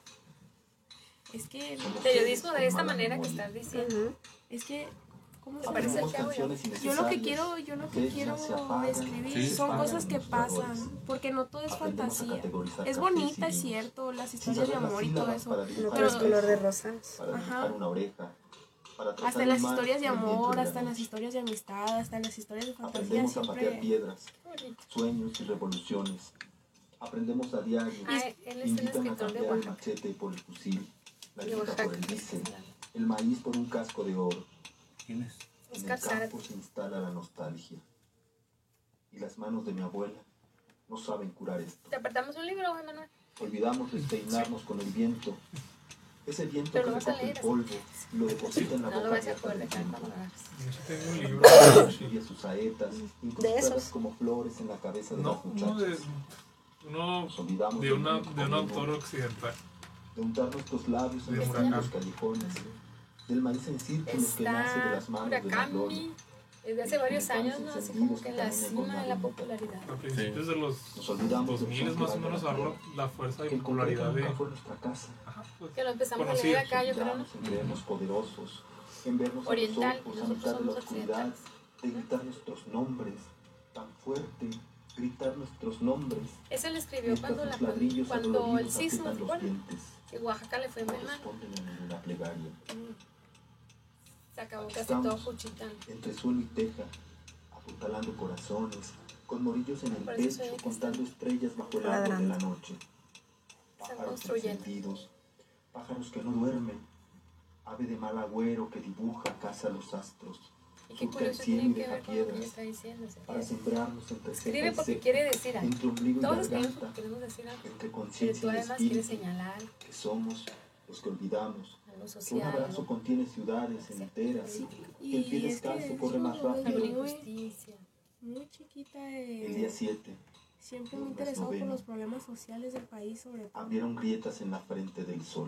Es que, Periodismo de esta manera que estás diciendo. Ujú. es que, ¿cómo se Parece llama? el que hago yo. Canciones Yo lo que innecesarias. quiero, yo lo que Ellas quiero se apagan, escribir Sí. son apagan cosas que los valores. pasan, porque no todo es Aprendemos a fantasía. categorizar Es cafés bonita, y es vinos. cierto, las Sin historias de saber las amor y todo sílabas eso. para No dibujar todo es un color de ojo, rosas. para Ajá. dibujar una oreja, para trazar Hasta en un las mar historias de en el viento amor, de la hasta en las noche. historias de amistad, hasta en las historias de fantasía Aprendemos a patear siempre. piedras, Qué bonito. sueños y revoluciones. Aprendemos a diario. Ah, él es un Invitan a escritor de cambiar el Oaxaca. machete por el fusil, la De yuca Oaxaca. por el diésel, el maíz por un casco de oro. ¿Quién es? En Oscar el campo Zárate. se instala la nostalgia. Y las manos de mi abuela no saben curar esto. ¿Te apartamos un libro, Emanuel? Olvidamos despeinarnos con el viento. Ese viento Pero que lo vas a recoge el leer, polvo y lo deposita en la No lo boca vas a abierta poder del dejar tiempo. cuando lo hagas. Yo sí tengo un libro. Estudia sus saetas, De incrustadas esos. como flores en la cabeza de No, las uno de, muchachas. uno Nos olvidamos de, del una, único de un veneno, autor occidental. de untar nuestros labios en De los Murakami. oscuros callejones, del maíz en círculos que nace de Está las manos de la gloria. Murakami. Desde hace varios años, ¿no? Así como que en la cima de la popularidad. A principios de los Nos olvidamos dos del mil son más o que menos baila la habló tierra, la fuerza y que el concreto popularidad de... nunca fue nuestra casa. Ajá, pues, Que lo empezamos a conocidos. leer acá, yo creo, ¿no? Olvidamos en creernos poderosos, en vernos Oriental, a los ojos a nosotros mitad de la somos oscuridad, occidentales. de gritar nuestros nombres, tan fuerte, gritar nuestros nombres. Eso lo escribió Mientras cuando, la, los ladrillos cuando el adoloridos sismo, aprietan ¿te los acuerdas? dientes, Que Oaxaca le fue no muy mal. responden a ninguna plegaria. Se acabó casi Estamos todo Juchitán. entre suelo y teja, apuntalando corazones, con morillos en el Por eso se ve pecho, que contando están estrellas bajo el árbol de ladrando. la noche. Están Pájaros construyendo. encendidos, pájaros que no duermen, ave de mal agüero que dibuja, caza los astros, Y qué surca el curioso cielo y tiene que deja ver con lo que ella piedras está diciendo. se para pierde. sembrarnos entre cepa Escribe y porque cepa, quiere decir algo. entre ombligo y Todos escribimos garganta, porque queremos decir algo. entre Pero conciencia tú y además quieres espíritu, señalar algo, que somos los que olvidamos. algo Que un social, abrazo algo contiene ciudades enteras, Sí, que el pie y es que descalzo corre más eso, rápido. yo algo de digo, injusticia. muy chiquita, El día eh, siete siempre me he interesado por los problemas sociales del país, sobre todo. abrieron grietas en la frente del sol.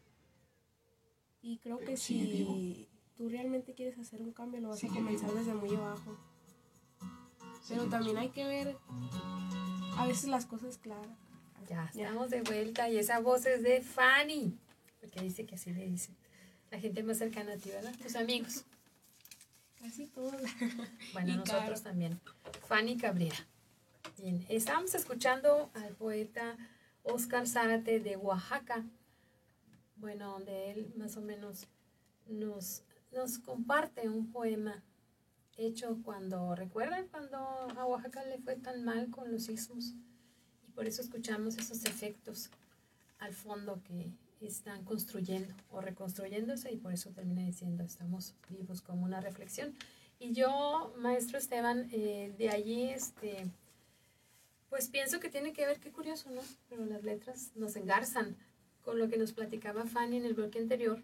Y creo que Pero sigue vivo. si tú realmente quieres hacer un cambio, lo vas a Sigue comenzar vivo. desde muy abajo. Pero Sigue también vivo. hay que ver a veces las cosas claras. Ya Ya. estamos de vuelta y esa voz es de Fanny, porque dice que así le dice la gente más cercana a ti, ¿verdad? Tus amigos. Casi todos. Bueno, Y nosotros Caro. también. Fanny Cabrera. Bien, estábamos escuchando al poeta Oscar Zárate de Oaxaca, bueno, donde él más o menos nos, nos comparte un poema hecho cuando, ¿recuerdan cuando a Oaxaca le fue tan mal con los sismos? Y por eso escuchamos esos efectos al fondo que están construyendo o reconstruyéndose y por eso termina diciendo estamos vivos, como una reflexión. Y yo, maestro Esteban, eh, de allí, este, pues pienso que tiene que ver, qué curioso, ¿no? Pero las letras nos engarzan con lo que nos platicaba Fanny en el bloque anterior,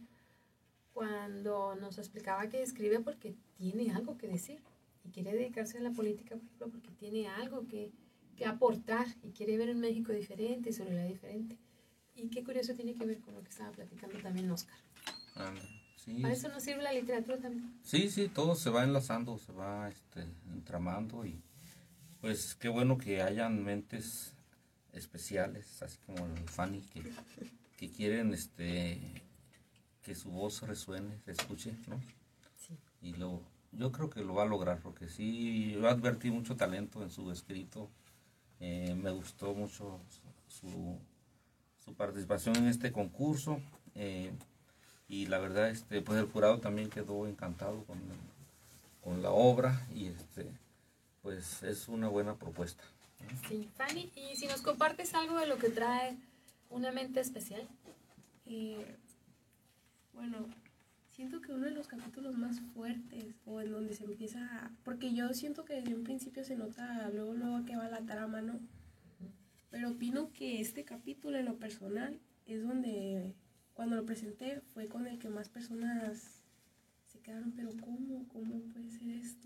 cuando nos explicaba que escribe porque tiene algo que decir y quiere dedicarse a la política, por ejemplo, porque tiene algo que, que aportar y quiere ver un México diferente y sobre la diferente. Y qué curioso tiene que ver con lo que estaba platicando también Oscar. Ah, sí, Para eso nos sirve la literatura también. Sí, sí, todo se va enlazando, se va este, entramando y pues qué bueno que hayan mentes especiales, así como el Fanny, que, que quieren este, que su voz resuene, se escuche, ¿no? Sí. Y lo, yo creo que lo va a lograr, porque sí, yo advertí mucho talento en su escrito, eh, me gustó mucho su, su participación en este concurso, eh, y la verdad, este, pues el jurado también quedó encantado con, con la obra y este, pues es una buena propuesta. Sí, Fanny, y si nos compartes algo de lo que trae una mente especial. Eh, bueno, siento que uno de los capítulos más fuertes o en donde se empieza, a, porque yo siento que desde un principio se nota luego luego que va la trama, ¿no? Pero opino que este capítulo en lo personal es donde cuando lo presenté fue con el que más personas se quedaron, pero ¿cómo? ¿Cómo puede ser esto?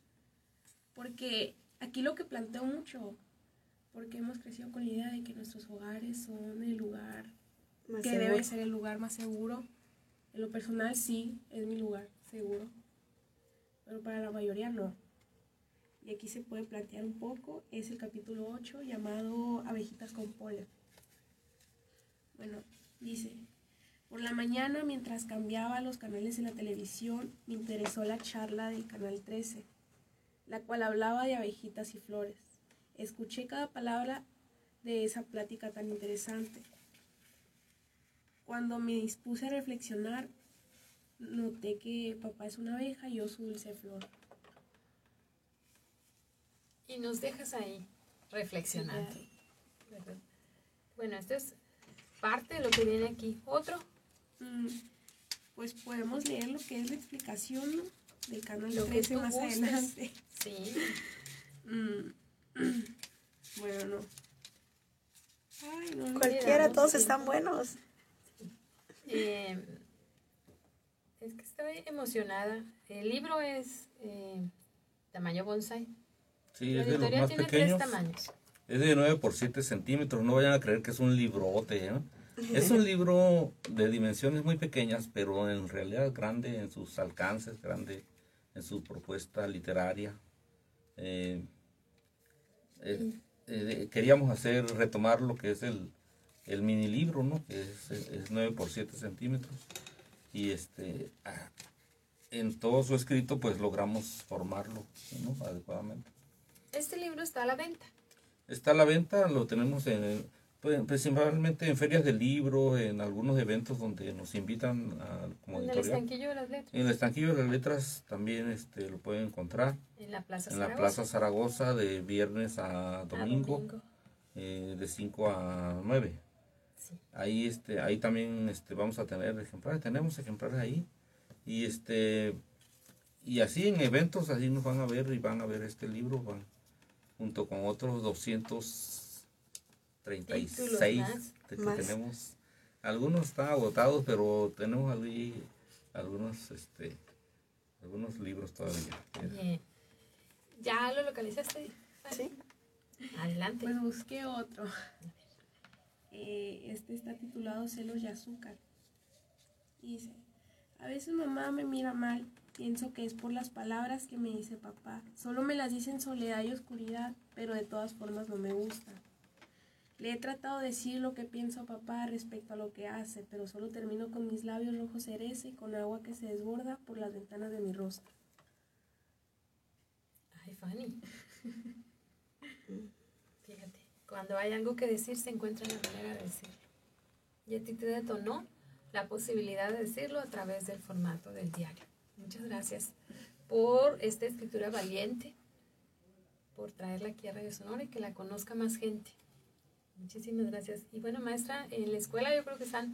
Porque aquí lo que planteo mucho, porque hemos crecido con la idea de que nuestros hogares son el lugar Más que seguro. debe ser el lugar más seguro. En lo personal sí, es mi lugar seguro, pero para la mayoría no. Y aquí se puede plantear un poco, es el capítulo ocho llamado Abejitas con polen. Bueno, dice, por la mañana mientras cambiaba los canales en la televisión, me interesó la charla del Canal trece, la cual hablaba de abejitas y flores. Escuché cada palabra de esa plática tan interesante. Cuando me dispuse a reflexionar, noté que papá es una abeja y yo su dulce flor. Y nos dejas ahí reflexionando. Sí, ¿verdad? Bueno, esto es parte de lo que viene aquí. ¿Otro? Mm, pues podemos leer lo que es la explicación, ¿no?, del Canal Lo que trece tú más gustes. adelante. Sí. Mm, bueno, no. Ay, no, no. Cualquiera, todos sí. están buenos. Eh, es que estoy emocionada. El libro es eh, tamaño bonsai. Sí, La es de los editorial más tiene pequeños. tres tamaños. Es de nueve por siete centímetros, no vayan a creer que es un librote, ¿no? Es un libro de dimensiones muy pequeñas, pero en realidad grande en sus alcances, grande en su propuesta literaria. Eh, eh, eh, queríamos hacer, retomar lo que es el, el mini libro, ¿no? Que es, es nueve por siete centímetros. Y este, ah, en todo su escrito, pues logramos formarlo, ¿no?, adecuadamente. Este libro está a la venta. Está a la venta, lo tenemos en, pues, principalmente en ferias del libro, en algunos eventos donde nos invitan a, como En el editorial. estanquillo de las letras. En el estanquillo de las letras también este, lo pueden encontrar. En la Plaza En la Zaragoza. Plaza Zaragoza de viernes a domingo, A domingo. eh, de cinco a nueve. Sí. Ahí, este, ahí también este, vamos a tener ejemplares, tenemos ejemplares ahí. Y este y así en eventos, así nos van a ver y van a ver este libro, van, junto con otros doscientos treinta y seis Títulos más. que Más. tenemos. Algunos están agotados, pero tenemos ahí algunos, este, algunos libros todavía. Bien. ¿Ya lo localizaste? Sí. Adelante. Pues busqué otro. Eh, este está titulado Celos y Azúcar. Y dice, a veces mamá me mira mal, pienso que es por las palabras que me dice papá. Solo me las dice en soledad y oscuridad, pero de todas formas no me gusta. Le he tratado de decir lo que pienso a papá respecto a lo que hace, pero solo termino con mis labios rojos cereza y con agua que se desborda por las ventanas de mi rostro. Ay, Fanny. Fíjate, cuando hay algo que decir se encuentra la manera de decirlo. Y a ti te detonó la posibilidad de decirlo a través del formato del diario. Muchas gracias por esta escritura valiente, por traerla aquí a Radio Sonora y que la conozca más gente. Muchísimas gracias. Y bueno, maestra, en la escuela yo creo que están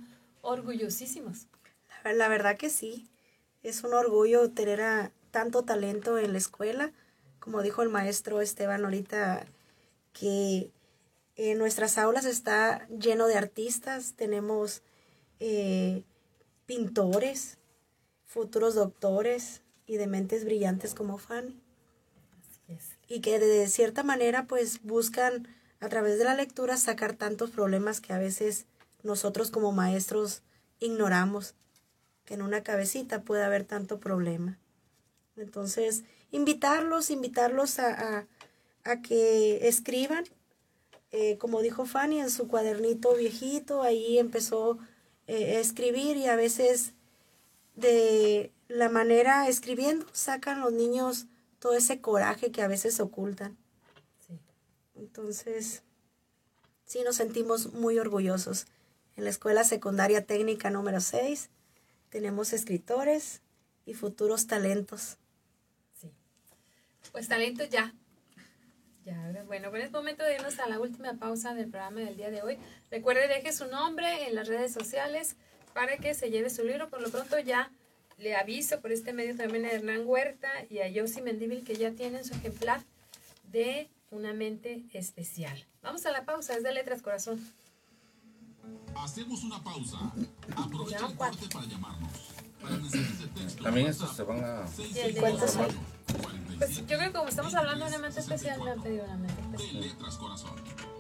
orgullosísimos. La, la verdad que sí, es un orgullo tener a tanto talento en la escuela, como dijo el maestro Esteban ahorita, que en nuestras aulas está lleno de artistas, tenemos eh, pintores, futuros doctores y de mentes brillantes como Fanny. Así es. Y que de cierta manera pues buscan a través de la lectura sacar tantos problemas que a veces nosotros como maestros ignoramos, que en una cabecita puede haber tanto problema. Entonces, invitarlos, invitarlos a, a, a que escriban, eh, como dijo Fanny, en su cuadernito viejito, ahí empezó eh, a escribir y a veces de la manera escribiendo sacan los niños todo ese coraje que a veces ocultan. Sí. Entonces, sí nos sentimos muy orgullosos. En la Escuela Secundaria Técnica número seis tenemos escritores y futuros talentos. Sí. Pues talento ya. Ya, bueno, pues es momento de irnos a la última pausa del programa del día de hoy. Recuerde, deje su nombre en las redes sociales para que se lleve su libro. Por lo pronto ya le aviso por este medio también a Hernán Huerta y a Yossi Mendívil que ya tienen su ejemplar de Una mente especial. Vamos a la pausa, es de Letras Corazón. Hacemos una pausa. Aprovecha el corte para llamarnos. Para mensajes de texto. También estos se van a... ¿Cuántos son? Pues yo creo que como estamos hablando de una mente especial, me han pedido una mente De especial. Letras Corazón.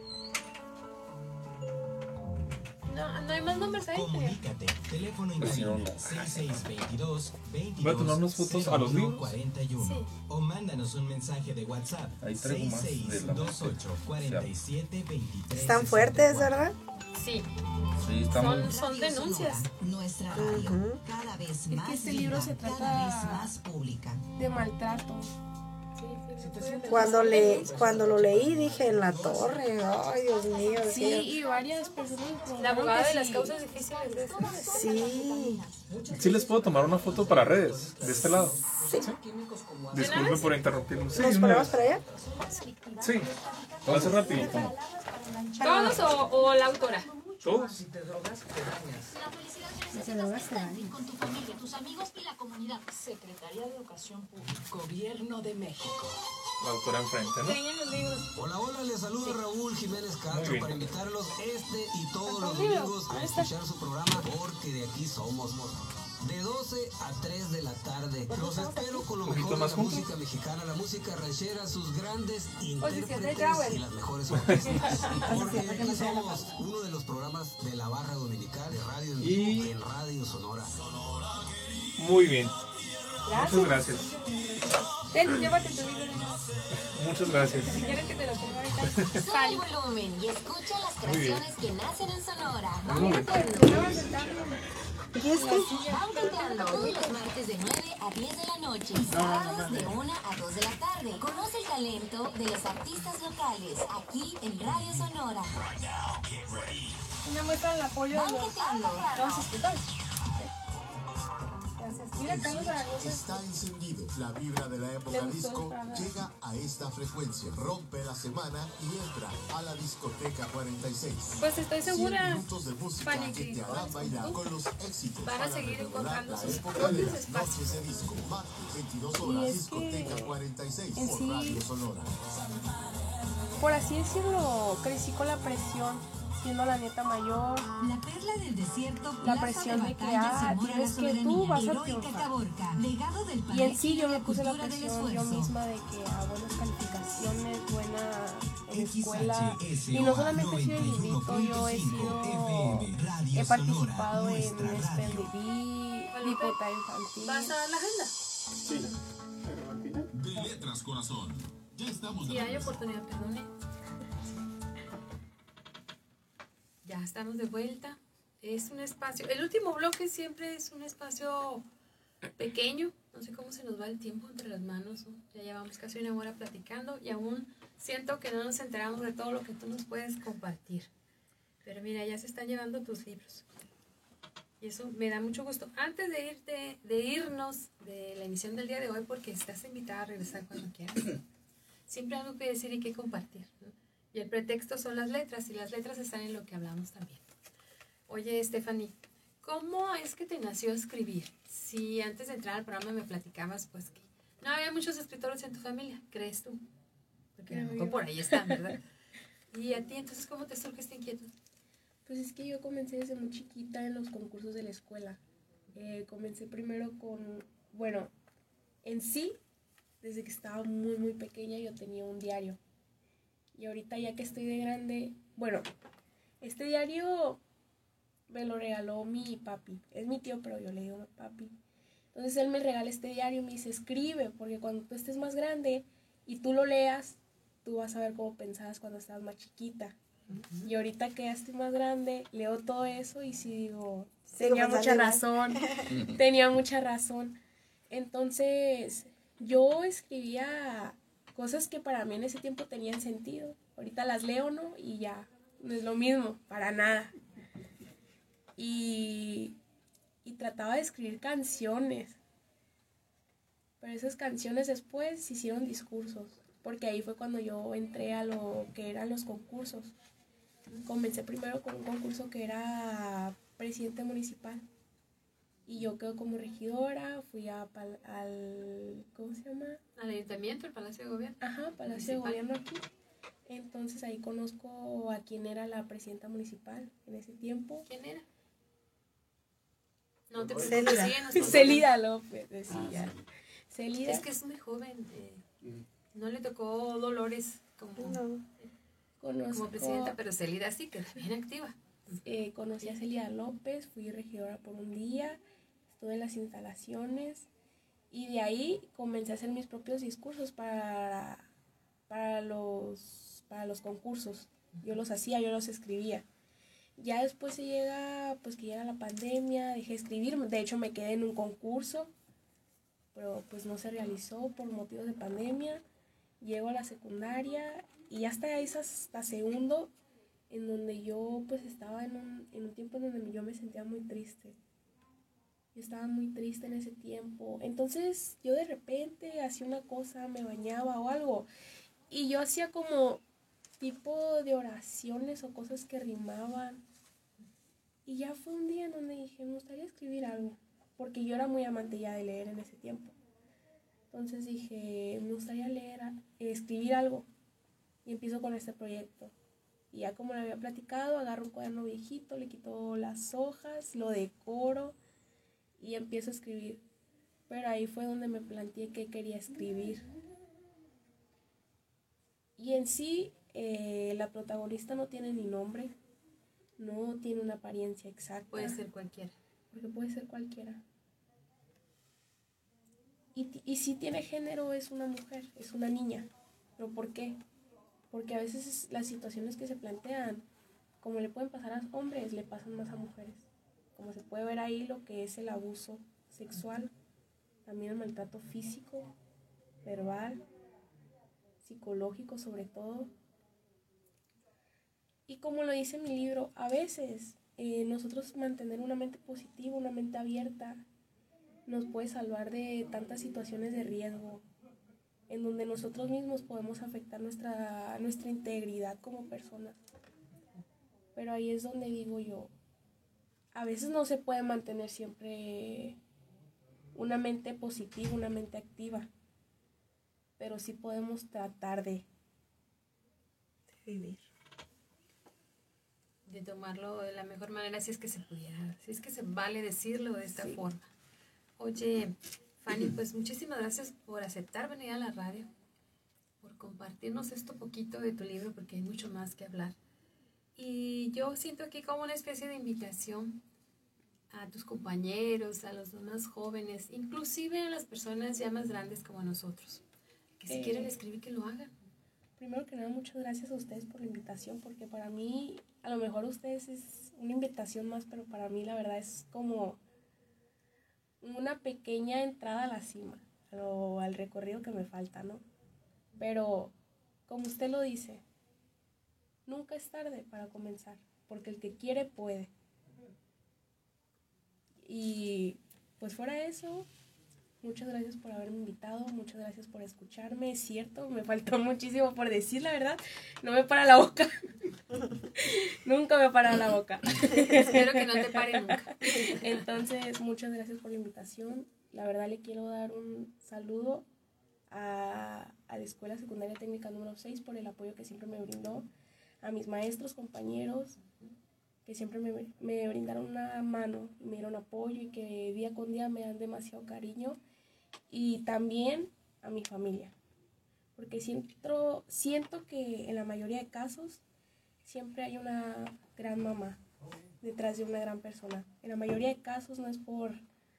No, no hay más nombres ahí. Comunícate. Teléfono en Pues sí, no, cabina no. seis seis dos dos, ¿Va a tomarnos fotos a los libros? cuarenta y uno. Sí. O mándanos un mensaje de WhatsApp. Ahí traigo más de la seis seis dos ocho, cuarenta y siete, veintitrés, Están fuertes, ¿verdad? Sí, Sí, estamos... son, son denuncias. Nuestra radio, Ujú. cada vez que más este libro viva, se trata- cada vez más pública. De maltrato. Sí, sí, sí, sí. Cuando, le, cuando lo leí dije en la torre, ay Dios mío. Sí, decía, y varias personas. La abogada de las sí. causas difíciles de eso. sí, Sí les puedo tomar una foto para redes, de este lado. sí. Disculpen por interrumpirlo. Sí, ¿Nos una ponemos vez. para allá? Sí, va a ser rápido. ¿Todos o, o la autora? Todos. La felicidad que necesitas está en ti, con tu familia, tus amigos y la comunidad. Secretaría de Educación Pública, Gobierno de México. La autora enfrente, ¿no? Enseñen los libros. Hola, hola, les saluda Raúl Jiménez Muy Castro bien. para invitarlos este y todos los domingos a escuchar su programa Porque de aquí somos. De doce a tres de la tarde. Los espero con lo ¿Un poquito mejor de más la juntos? música mexicana, la música ranchera, sus grandes Pues si se intérpretes deja, güey. y las mejores orquestas. Porque aquí somos uno de los programas de la Barra Dominical de Radio en Y- Vivo en Radio Sonora. Muy bien. Gracias. Muchas gracias. Ten, llévate tu libro. Muchas gracias. Si quieres que te lo ponga ahorita. Sube el volumen y escucha las Muy bien. creaciones que nacen en Sonora. Un momento. ¿Y este? Banqueteando todos los martes de nueve a diez de la noche, sábados de una a dos de la tarde. Conoce el talento de los artistas locales aquí en Radio Sonora. Una muestra del apoyo de los Banqueteando. Vamos a escuchar. Gracias. Mira, Carlos Zaragoza. Está encendido. La vibra de la época disco llega a esta frecuencia. Rompe la semana y entra a la discoteca cuarenta y seis. Pues estoy segura, cien minutos de música Fanny, que que te harán bailar con los éxitos. van a para seguir rememorar encontrando la sus época propios de las espacios. noches de disco. Martes, veintidós Y horas, es discoteca que cuarenta y seis en por sí- Radio Sonora. Por así decirlo, crecí con la presión, siendo la neta mayor. La perla del desierto, La plaza presión de que, batalla, ah, Zamora, tienes la que tú soberanía, vas a heroica triunfar. Caborca, legado del Y en padre sí yo y me puse la cultura del presión yo esfuerzo. misma de que a buenas calificaciones, buena en X escuela. H S O A Y no solamente he sido el librito, yo he sido, F M, Radio he participado Sonora, en nuestra radio. Spendibí, diputada infantil. ¿Vas a dar la agenda? Sí. Pero al final. De Letras Corazón. Ya estamos de Si hay regreso. oportunidad, perdone. Ya estamos de vuelta. Es un espacio. El último bloque siempre es un espacio pequeño. No sé cómo se nos va el tiempo entre las manos, ¿no? Ya llevamos casi una hora platicando y aún siento que no nos enteramos de todo lo que tú nos puedes compartir. Pero mira, ya se están llevando tus libros. Y eso me da mucho gusto. Antes de irte, de irnos de la emisión del día de hoy, porque estás invitada a regresar cuando quieras. Siempre hay algo que decir y que compartir, ¿no? Y el pretexto son las letras, y las letras están en lo que hablamos también. Oye, Stephanie, ¿Cómo es que te nació escribir? Si antes de entrar al programa me platicabas, pues que no había muchos escritores en tu familia, ¿crees tú? Porque a lo mejor por ahí están, ¿verdad? ¿Y a ti entonces cómo te surge esta inquietud? Pues es que yo comencé desde muy chiquita en los concursos de la escuela. Eh, comencé primero con, bueno, en sí, desde que estaba muy, muy pequeña yo tenía un diario. Y ahorita ya que estoy de grande, bueno, este diario me lo regaló mi papi. Es mi tío, pero yo le digo papi. Entonces él me regala este diario y me dice, escribe, porque cuando tú estés más grande y tú lo leas, tú vas a ver cómo pensabas cuando estabas más chiquita. Uh-huh. Y ahorita que ya estoy más grande, leo todo eso y sí digo, sí, tenía mucha razón, tenía mucha razón. Entonces, yo escribía cosas que para mí en ese tiempo tenían sentido. Ahorita las leo, ¿no? Y ya, no es lo mismo, para nada. Y, y trataba de escribir canciones. Pero esas canciones después se hicieron discursos, porque ahí fue cuando yo entré a lo que eran los concursos. Comencé primero con un concurso que era presidente municipal. Y yo quedo como regidora, fui a pal, al, ¿cómo se llama? Al ayuntamiento, el Palacio de Gobierno. Ajá, Palacio de Gobierno aquí. Entonces ahí conozco a quién era la presidenta municipal en ese tiempo. ¿Quién era? No te Celida. Celida López, decía. Ah, sí. Celida. Es que es muy joven. Eh, no le tocó Dolores como, no. Conozco, como presidenta, pero Celida sí, que es bien activa. Eh, conocí a Celida López, fui regidora por un día, estuve en las instalaciones y de ahí comencé a hacer mis propios discursos para, para, los, para los concursos. Yo los hacía, yo los escribía. Ya después se llega, pues que llega la pandemia, dejé de escribir, de hecho me quedé en un concurso, pero pues no se realizó por motivos de pandemia. Llego a la secundaria y hasta ahí hasta segundo, en donde yo pues estaba en un, en un tiempo en donde yo me sentía muy triste. Yo estaba muy triste en ese tiempo. Entonces yo de repente hacía una cosa, me bañaba o algo, y yo hacía como tipo de oraciones o cosas que rimaban. Y ya fue un día en donde dije, me gustaría escribir algo, porque yo era muy amante ya de leer en ese tiempo. Entonces dije, me gustaría leer, escribir algo, y empiezo con este proyecto. Y ya como le había platicado, agarro un cuaderno viejito, le quito las hojas, lo decoro y empiezo a escribir. Pero ahí fue donde me planteé que quería escribir. Y en sí, eh, la protagonista no tiene ni nombre, no tiene una apariencia exacta. Puede ser cualquiera. Porque puede ser cualquiera. Y, y si tiene género, es una mujer, es una niña. ¿Pero por qué? Porque a veces las situaciones que se plantean, como le pueden pasar a hombres, le pasan más a mujeres. Como se puede ver ahí lo que es el abuso sexual, también el maltrato físico, verbal, psicológico sobre todo. Y como lo dice mi libro, a veces eh, nosotros mantener una mente positiva, una mente abierta, nos puede salvar de tantas situaciones de riesgo, en donde nosotros mismos podemos afectar nuestra, nuestra integridad como personas. Pero ahí es donde digo yo, a veces no se puede mantener siempre una mente positiva, una mente activa, pero sí podemos tratar de, de vivir. De tomarlo de la mejor manera, si es que se pudiera, si es que se vale decirlo de esta sí. forma. Oye, Fanny, pues muchísimas gracias por aceptar venir a la radio, por compartirnos esto poquito de tu libro, porque hay mucho más que hablar. Y yo siento aquí como una especie de invitación a tus compañeros, a los demás jóvenes, inclusive a las personas ya más grandes como nosotros, que si eh, quieren escribir, que lo hagan. Primero que nada, muchas gracias a ustedes por la invitación, porque para mí, a lo mejor ustedes es una invitación más, pero para mí la verdad es como una pequeña entrada a la cima, o al recorrido que me falta, ¿no? Pero, como usted lo dice, nunca es tarde para comenzar, porque el que quiere puede. Y, pues fuera de eso, muchas gracias por haberme invitado, muchas gracias por escucharme. Es cierto, me faltó muchísimo por decir, la verdad. No me para la boca. Nunca me para la boca. Espero que no te pare nunca. Entonces, muchas gracias por la invitación. La verdad le quiero dar un saludo a, a la Escuela Secundaria Técnica número seis por el apoyo que siempre me brindó, a mis maestros, compañeros, que siempre me, me brindaron una mano, me dieron apoyo y que día con día me dan demasiado cariño. Y también a mi familia, porque siento, siento que en la mayoría de casos siempre hay una gran mamá detrás de una gran persona. En la mayoría de casos no es por,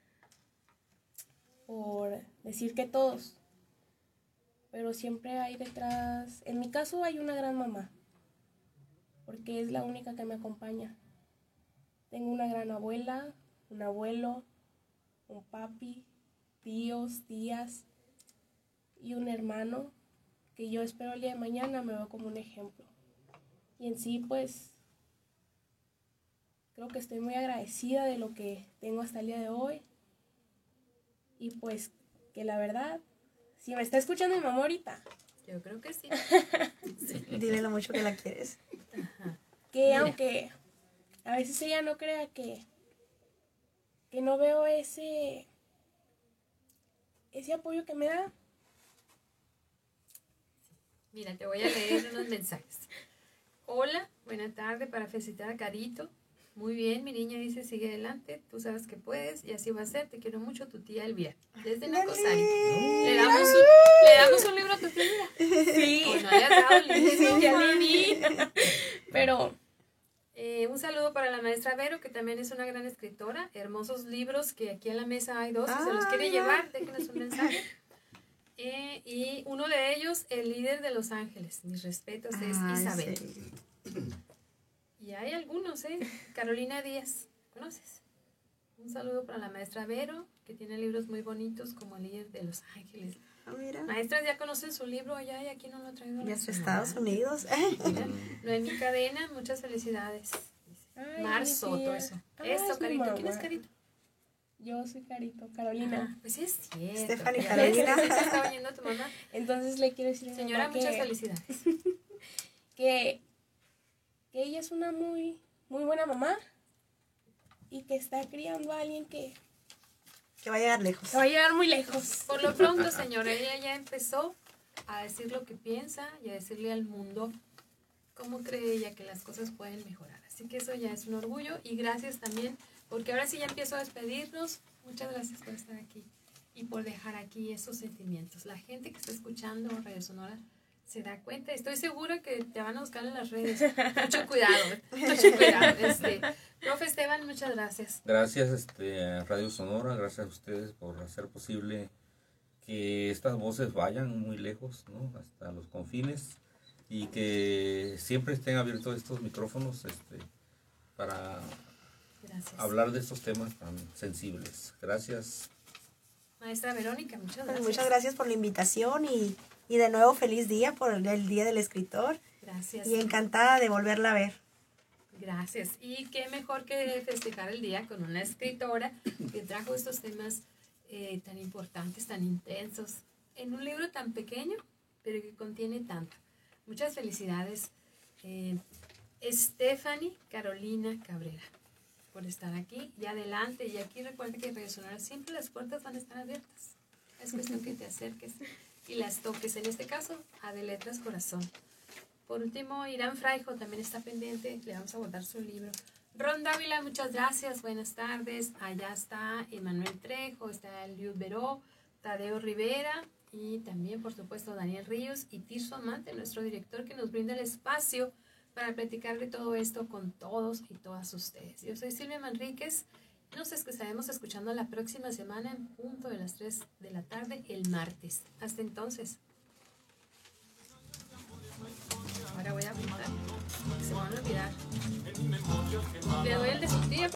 por decir que todos, pero siempre hay detrás, en mi caso hay una gran mamá, porque es la única que me acompaña. Tengo una gran abuela, un abuelo, un papi, tíos, tías y un hermano que yo espero el día de mañana me veo como un ejemplo. Y en sí, pues, creo que estoy muy agradecida de lo que tengo hasta el día de hoy. Y pues, que la verdad, si me está escuchando mi mamá ahorita. Yo creo que sí. Sí. Dile lo mucho que la quieres. Ajá. Que Mira. aunque a veces ella no crea que, que no veo ese, ese apoyo que me da. Mira, te voy a leer unos mensajes. Hola, buena tarde para felicitar a Carito. Muy bien, mi niña dice, sigue adelante, tú sabes que puedes y así va a ser. Te quiero mucho, tu tía Elvira. Desde Nacosari. Le damos un, le damos un libro a tu tía Elvira. Sí. O no le has dado el libro. Sí, ya le di. Pero Eh, un saludo para la maestra Vero, que también es una gran escritora. Hermosos libros, que aquí en la mesa hay dos. Si se los quiere llevar, déjenos un mensaje. Eh, y uno de ellos, el líder de Los Ángeles. Mis respetos, es Ay, Isabel. sí. Y hay algunos, ¿eh? Carolina Díaz, ¿conoces? Un saludo para la maestra Vero, que tiene libros muy bonitos como el líder de Los Ángeles. Ah, mira. Maestras, ¿ya conocen su libro allá y aquí no lo ha traído? a la Ya es ciudad? Estados Unidos. Mira, Noemí Cadena, muchas felicidades. Ay, Mar mi Soto, tía. eso. Ay, Eso, es mi Carito. ¿Quién es mamá. Carito? Yo soy Carito, Carolina. Ah, pues sí es cierto. Stephanie ¿Ya Carolina. ves? ¿Sí te está oyendo tu mamá? Entonces le quiero decir a mi Señora, mamá muchas que, felicidades. que, que ella es una muy, muy buena mamá y que está criando a alguien que, Que va a llegar lejos. que va a llegar muy lejos. Por lo pronto, señora, ella ya empezó a decir lo que piensa y a decirle al mundo cómo cree ella que las cosas pueden mejorar. Así que eso ya es un orgullo y gracias también, porque ahora sí ya empiezo a despedirnos. Muchas gracias por estar aquí y por dejar aquí esos sentimientos. La gente que está escuchando Radio Sonora se da cuenta. Estoy segura que te van a buscar en las redes. Mucho cuidado, mucho cuidado. Este, profe Esteban, muchas gracias. Gracias este, a Radio Sonora, gracias a ustedes por hacer posible que estas voces vayan muy lejos, ¿no? Hasta los confines y que siempre estén abiertos estos micrófonos este, para Gracias. hablar de estos temas tan sensibles. Gracias. Maestra Verónica, muchas Pues gracias. muchas gracias por la invitación y, y de nuevo feliz día por el, el Día del Escritor. Gracias. Y encantada de volverla a ver. Gracias. Y qué mejor que festejar el día con una escritora que trajo estos temas eh, tan importantes, tan intensos, en un libro tan pequeño, pero que contiene tanto. Muchas felicidades, eh, Stephanie Carolina Cabrera, por estar aquí y adelante. Y aquí recuerda que Radio Sonora siempre las puertas van a estar abiertas. Es cuestión que te acerques y las toques. En este caso, a De Letras Corazón. Por último, Irán Fraijo también está pendiente. Le vamos a guardar su libro. Ron Dávila, muchas gracias. Buenas tardes. Allá está Emanuel Trejo, está Eliud Veró, Tadeo Rivera y también, por supuesto, Daniel Ríos y Tirso Amante, nuestro director, que nos brinda el espacio para platicar de todo esto con todos y todas ustedes. Yo soy Silvia Manríquez. Nos estaremos escuchando la próxima semana en punto de las tres de la tarde, el martes. Hasta entonces. Ahora voy a apuntar, porque se me van a olvidar. Le doy el de su tía.